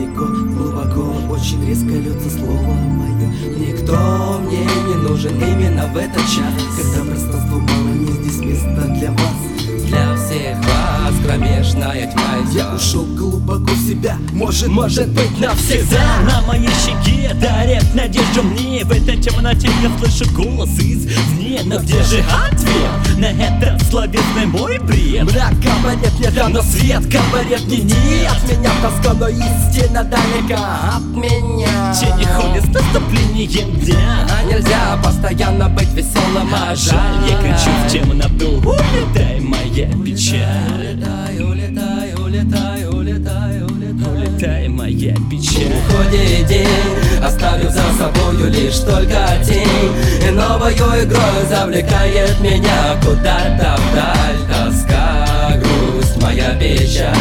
далеко, глубоко, очень резко льется слово мое. Никто мне не нужен именно в этот час, когда пространства мало, не здесь места для вас. Для всех вас кромешная тьма. Я ушел глубоко в себя, может быть навсегда. На моей щеке дарят надежду мне. В этой темноте я слышу голос извне. Но где же ответ на этот словесный мой бред? Мрак говорит мне да, но свет говорит мне нет. Меня тоска, но истина далека от меня. Тени ходят с наступлением дня. А нельзя постоянно быть веселым, а жаль. Я кричу в темноту: улетай, моя печаль. Улетай, улетай, улетай, улетай, улетай. Улетай, моя печаль. Уходит день, оставив за собою лишь только тень. И новою игрой завлекает меня куда-то вдаль. Тоска, грусть, моя печаль.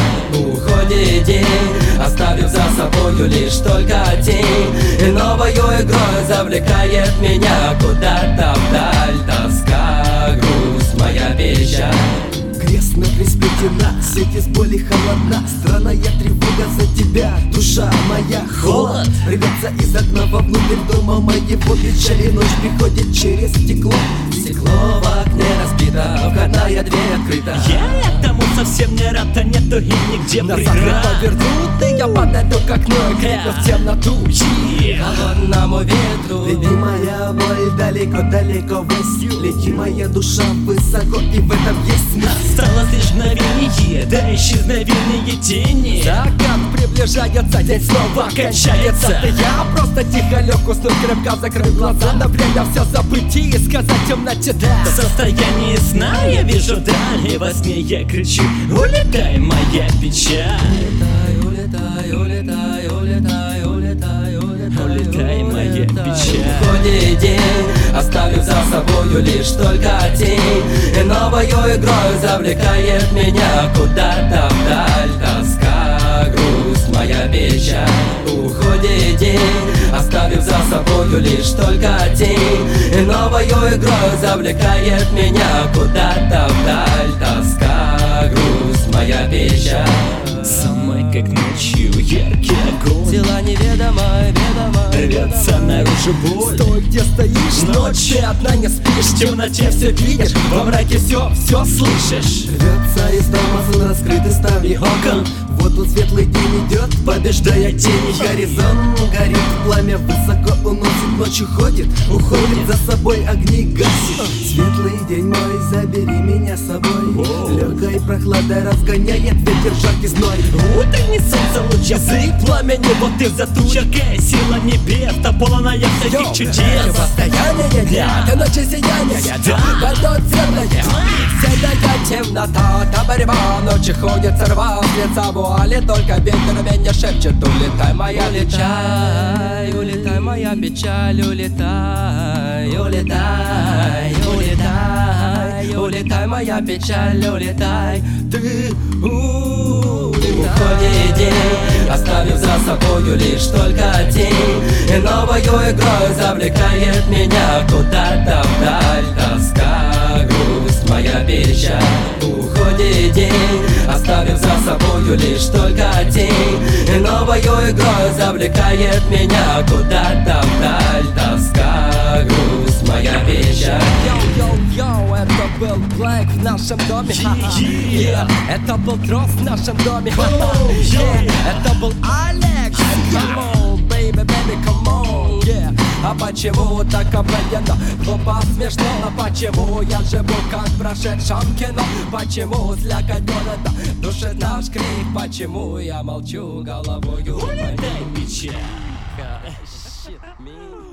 Уходит день, оставив за собою лишь только тень. И новою игрой завлекает меня куда-то вдаль. Тоска, грусть, моя печаль. Крест на крест сплетена, сеть из боли холодна. Странная тревога за тебя, душа моя холод. Рвется из окна вовнутрь дома моего. Печаль и ночь приходит через стекло. Стекло в окне разбито, входная дверь открыта. Я этому совсем не рад, а нету и нигде Назад преград. повернутый, я подойду к окну и крикну в темноту. Холодному ветру. Лети моя боль далеко-далеко ввысь. Лети моя душа высоко, и в этом есть смысл. Осталось лишь мгновение, да исчезновение тени. Закат приближается, день снова кончается. Я просто тихо лег, уснул крепко, закрыл глаза. На время все забыть и сказать темноте да. В состоянии сна я вижу даль, и во сне я кричу: улетай, моя печаль. Улетай, улетай, улетай, улетай, улетай, Улетай, моя печаль. Уходит день, оставив за собою лишь только тень. И новою игрой завлекает меня куда-то вдаль. Тоска, грусть, моя печаль. Уходит день, оставив за собою лишь только тень. И новою игрой завлекает меня куда-то вдаль. Тоска, грусть, моя печаль. Самой как ночью яркий огонь. Дела неведомые, Рвется наружу боль. Стой, где стоишь, ночь, ты одна не спишь. В темноте все видишь, во мраке все слышишь. Рвется из дома сон, раскрыты ставни окон. Вот он светлый день идет, побеждая тени. Горизонт горит, пламя высоко уносит. Ночь уходит, за собой огни гасит. Светлый день мой, забери меня с собой. Легкой прохладой разгоняет ветер жаркий зной. Утренний солнце луч, язык пламени, вот и в затучах. Сила небес, та полная всяких чудес. Состояние нет, и ночи сияние. Пойдет темное, седая темнота. Та борьба, ночи ходит, сорвал с лица вуали. Только ветер меня шепчет: улетай, моя печаль. Улетай, моя печаль, улетай, улетай, улетай. Улетай, моя печаль, улетай. Ты уходит день, оставив за собою лишь только тень. И новою игрой завлекает меня куда-то вдаль. Тоска, грусть, моя печаль. Уходит день, оставив за собою лишь только тень. И новою игрой завлекает меня куда-то вдаль. Тоска, грусть, моя печаль. Йоу-йоу-йоу, это был Блэк в нашем доме. Это был Трос в нашем доме. Это был Алекс. Come on, baby, baby, come on, yeah. А почему так обалденно, глупо, смешно? А почему я живу как в прошедшем кино? Почему слякоть города душит наш крик? Почему я молчу головою? Улетай, печаль. Shit, me.